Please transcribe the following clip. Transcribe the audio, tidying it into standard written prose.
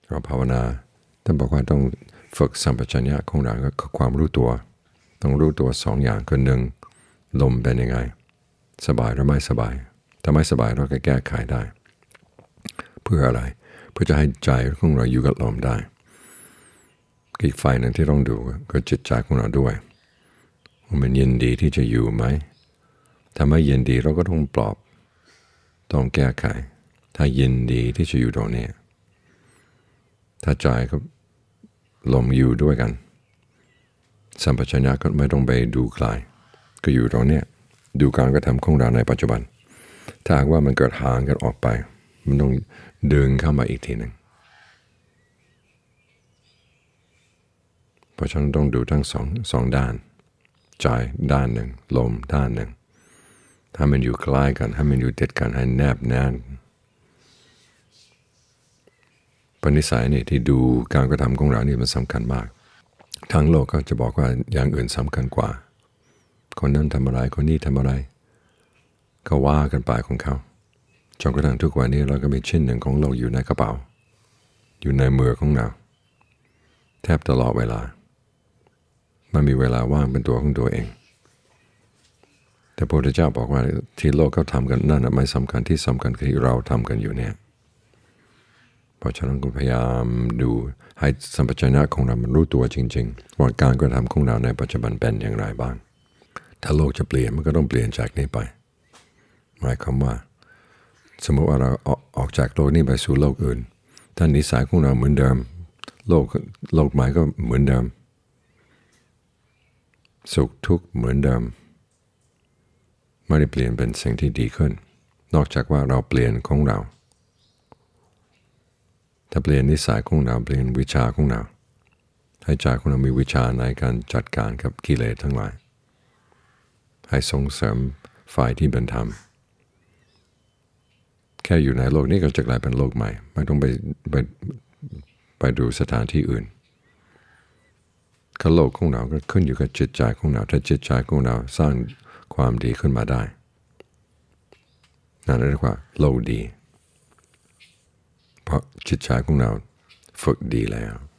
เราภาวนาท่านบอกว่าต้องฝึกสัมปชัญญะของเราก็ความรู้ตัวต้องรู้ตัวสองอย่างคือหนึ่งลมเป็นยังไงสบายหรือไม่สบายถ้าไม่สบายเราก็แก้ไขได้เพื่ออะไรเพื่อจะให้ใจของเราอยู่กับลมได้อีกฝ่ายหนึ่งที่ต้องดูก็จิตใจของเราด้วยว่ามันยินดีที่จะอยู่ไหมถ้าไม่ยินดีเราก็ต้องปลอบต้องแก้ไขถ้ายินดีที่จะอยู่ตรงนี้ถ้าใจก็ลมอยู่ด้วยกันสัมปชัญญะก็ไม่ต้องไปดูไกลก็อยู่ตรงนี้ดูการกระทำของเราในปัจจุบันถ้าหากว่ามันเกิดห่างกันออกไปมันต้องดึงเข้ามาอีกทีหนึ่งเพราะฉะนั้นต้องดูทั้งสองด้านใจด้านหนึ่งลมด้านหนึ่งถ้ามันอยู่ใกล้กันให้มันอยู่ติดกันให้แนบแน่นปณิสัยนี่ที่ดูการกระทำของเรานี่มันสำคัญมากทั้งโลกก็จะบอกว่าอย่างอื่นสำคัญกว่าคนนั้นทำอะไรคนนี้ทำอะไรก็ว่ากันไปของเขาจนกระทั่งทุกวันนี้เราก็มีชิ้นหนึ่งของโลกอยู่ในกระเป๋าอยู่ในมือของเราแทบตลอดเวลาไม่มีเวลาว่างเป็นตัวของตัวเองแต่พระพุทธเจ้าบอกว่าที่โลกเขาทำกันนั่นไม่สำคัญที่สำคัญคือที่เราทำกันอยู่เนี่ยเพราะฉะนั้นก็พยายามดูให้สัมปชัญญะของเรามันรู้ตัวจริงๆว่าการกระทำของเราในปัจจุบันเป็นอย่างไรบ้างถ้าโลกจะเปลี่ยนมันก็ต้องเปลี่ยนจากนี้ไปหมายความว่าสมมติว่าเราออกจากโลกนี้ไปสู่โลกอื่นถ้านิสัยของเราเหมือนเดิมโลกใหม่ก็เหมือนเดิมสุขทุกข์เหมือนเดิมไม่ได้เปลี่ยนเป็นสิ่งที่ดีขึ้นนอกจากว่าเราเปลี่ยนของเราถ้าเปลี่ยนนิสัยของเราเปลี่ยนวิชาของเราให้ใจของเรามีวิชาในการจัดการกับกิเลสทั้งหลายให้ส่งเสริมฝ่ายที่เป็นธรรมแค่อยู่ในโลกนี้ก็จะกลายเป็นโลกใหม่ไม่ต้องไปดูสถานที่อื่นโลกของเราก็ขึ้นอยู่กับจิตใจของเราถ้าจิตใจของเราสร้างความดีขึ้นมาได้นั่นเรียกว่าโลกดีเพราะจิตใจของเราฝึกดีแล้ว